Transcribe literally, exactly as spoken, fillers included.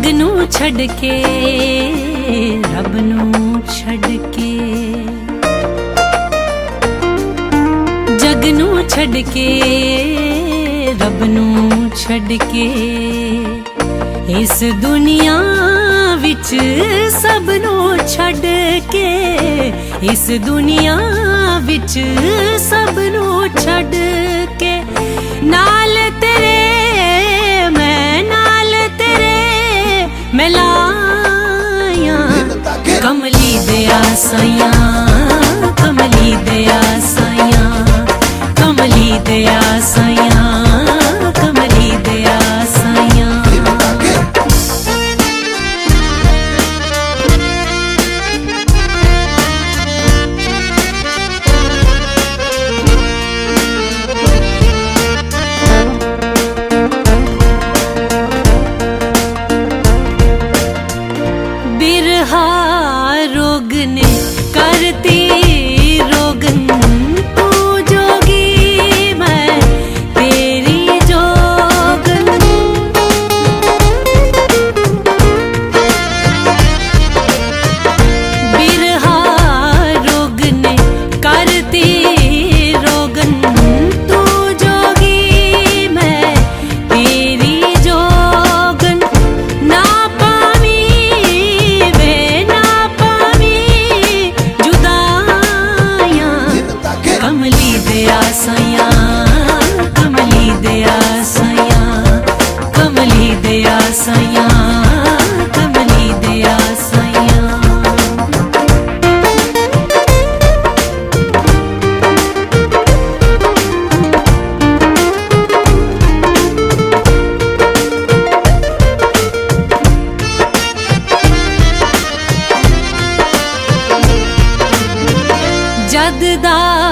नू छड़ के रब नू छड़ के, जग नू छड़ के रब नू छड़ के, इस दुनिया विच सब नू छड़ के, इस दुनिया विच सब नू छड़ के, नाल तेरे मैं नाल तेरे मैं लाया, कमली दया साया कमली दया साया कमली दया साया कमली दया साया। बिरहा रोग ने करती रोगन, तू जोगी मैं तेरी जोगन, बिरहा रोग ने करती रोगन, तू जोगी मैं तेरी जोगन, ना पावी वे ना पावी जुदाया, कमली दया साया कमली दया साया कमली दया साया कमली दया साया। जद दा